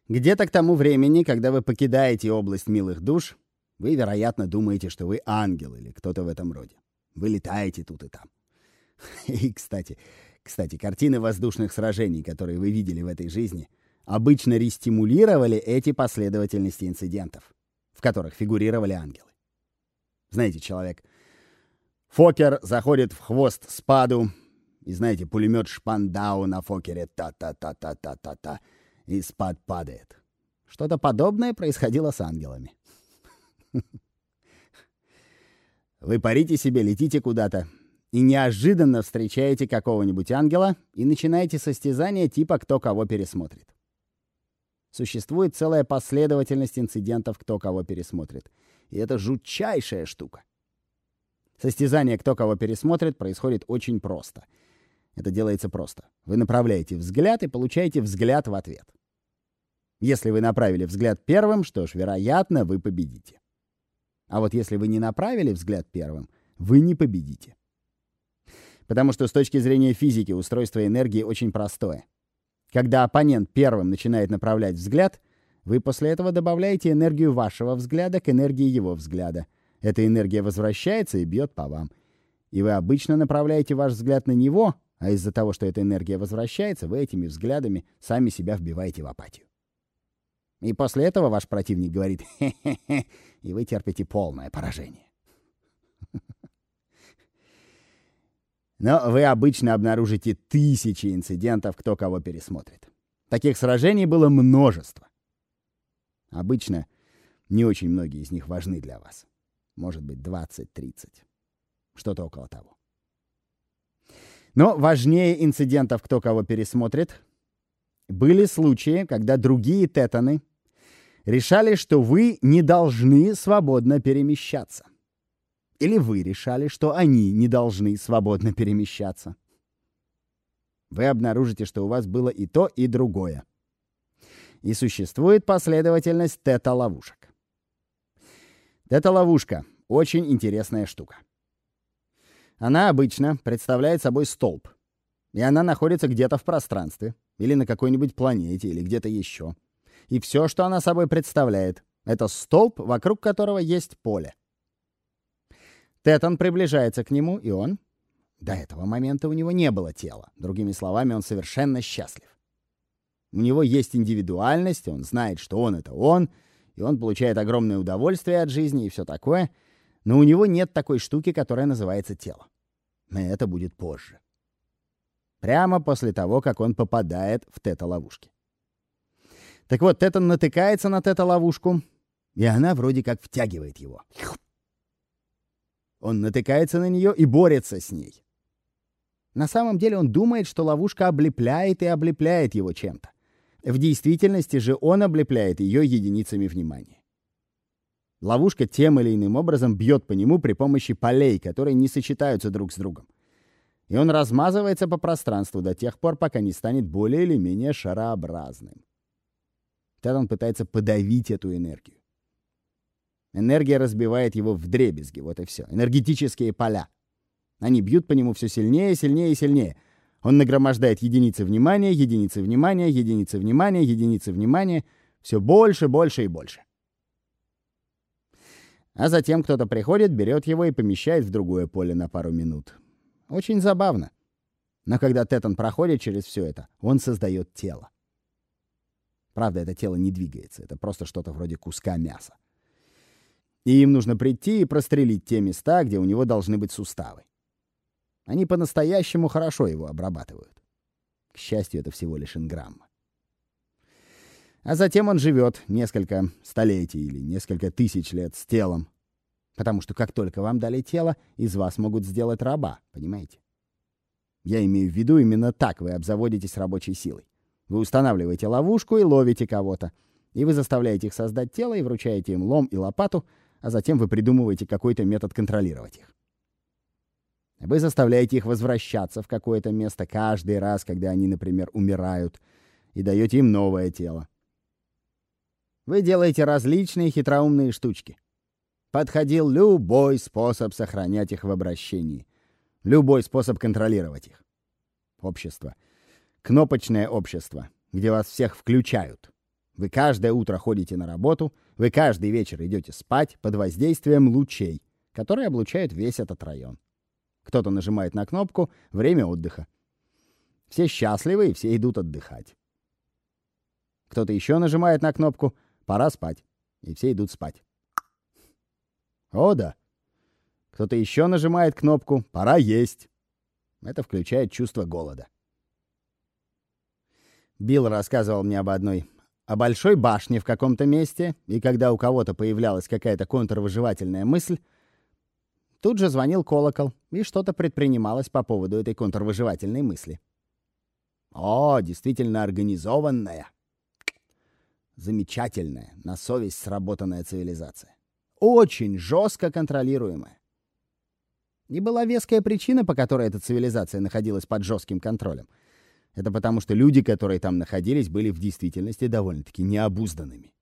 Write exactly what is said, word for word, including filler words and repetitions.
Где-то к тому времени, когда вы покидаете область милых душ, вы, вероятно, думаете, что вы ангел или кто-то в этом роде. Вы летаете тут и там. И, кстати, кстати, картины воздушных сражений, которые вы видели в этой жизни, обычно рестимулировали эти последовательности инцидентов, в которых фигурировали ангелы. Знаете, человек, Фокер заходит в хвост спаду, и, знаете, пулемет Шпандау на Фокере та-та-та-та-та-та-та, и спад падает. Что-то подобное происходило с ангелами. Вы парите себе, летите куда-то, и неожиданно встречаете какого-нибудь ангела и начинаете состязание типа «кто кого пересмотрит». Существует целая последовательность инцидентов «кто кого пересмотрит». И это жутчайшая штука. Состязание «кто кого пересмотрит» происходит очень просто. Это делается просто. Вы направляете взгляд и получаете взгляд в ответ. Если вы направили взгляд первым, что ж, вероятно, вы победите. А вот если вы не направили взгляд первым, вы не победите. Потому что с точки зрения физики устройство энергии очень простое. Когда оппонент первым начинает направлять взгляд, вы после этого добавляете энергию вашего взгляда к энергии его взгляда. Эта энергия возвращается и бьет по вам. И вы обычно направляете ваш взгляд на него, а из-за того, что эта энергия возвращается, вы этими взглядами сами себя вбиваете в апатию. И после этого ваш противник говорит «хе-хе-хе», и вы терпите полное поражение. Но вы обычно обнаружите тысячи инцидентов, кто кого пересмотрит. Таких сражений было множество. Обычно не очень многие из них важны для вас. Может быть, двадцать-тридцать. Что-то около того. Но важнее инцидентов, кто кого пересмотрит, были случаи, когда другие тетаны решали, что вы не должны свободно перемещаться. Или вы решали, что они не должны свободно перемещаться. Вы обнаружите, что у вас было и то, и другое. И существует последовательность тета-ловушек. Тета-ловушка — очень интересная штука. Она обычно представляет собой столб, и она находится где-то в пространстве, или на какой-нибудь планете, или где-то еще. И все, что она собой представляет, — это столб, вокруг которого есть поле. Тетан приближается к нему, и он... До этого момента у него не было тела. Другими словами, он совершенно счастлив. У него есть индивидуальность, он знает, что он — это он, и он получает огромное удовольствие от жизни и все такое, но у него нет такой штуки, которая называется тело. Но это будет позже. Прямо после того, как он попадает в тета-ловушки. Так вот, Тетан натыкается на тета-ловушку, и она вроде как втягивает его. Он натыкается на нее и борется с ней. На самом деле он думает, что ловушка облепляет и облепляет его чем-то. В действительности же он облепляет ее единицами внимания. Ловушка тем или иным образом бьет по нему при помощи полей, которые не сочетаются друг с другом. И он размазывается по пространству до тех пор, пока не станет более или менее шарообразным. Тогда он пытается подавить эту энергию. Энергия разбивает его вдребезги, вот и все. Энергетические поля. Они бьют по нему все сильнее, сильнее и сильнее. Он нагромождает единицы внимания, единицы внимания, единицы внимания, единицы внимания. Все больше, больше и больше. А затем кто-то приходит, берет его и помещает в другое поле на пару минут. Очень забавно. Но когда Тетан проходит через все это, он создает тело. Правда, это тело не двигается. Это просто что-то вроде куска мяса. И им нужно прийти и прострелить те места, где у него должны быть суставы. Они по-настоящему хорошо его обрабатывают. К счастью, это всего лишь инграмма. А затем он живет несколько столетий или несколько тысяч лет с телом. Потому что как только вам дали тело, из вас могут сделать раба, понимаете? Я имею в виду, именно так вы обзаводитесь рабочей силой. Вы устанавливаете ловушку и ловите кого-то. И вы заставляете их создать тело и вручаете им лом и лопату, а затем вы придумываете какой-то метод контролировать их. Вы заставляете их возвращаться в какое-то место каждый раз, когда они, например, умирают, и даете им новое тело. Вы делаете различные хитроумные штучки. Подходил любой способ сохранять их в обращении. Любой способ контролировать их. Общество. Кнопочное общество, где вас всех включают. Вы каждое утро ходите на работу, вы каждый вечер идете спать под воздействием лучей, которые облучают весь этот район. Кто-то нажимает на кнопку «Время отдыха». Все счастливы и все идут отдыхать. Кто-то еще нажимает на кнопку «Пора спать», и все идут спать. О да. Кто-то еще нажимает кнопку «Пора есть». Это включает чувство голода. Билл рассказывал мне об одной, о большой башне в каком-то месте, и когда у кого-то появлялась какая-то контрвыживательная мысль, тут же звонил колокол, и что-то предпринималось по поводу этой контрвыживательной мысли. О, действительно организованная, замечательная, на совесть сработанная цивилизация. Очень жестко контролируемая. И была веская причина, по которой эта цивилизация находилась под жестким контролем. Это потому, что люди, которые там находились, были в действительности довольно-таки необузданными.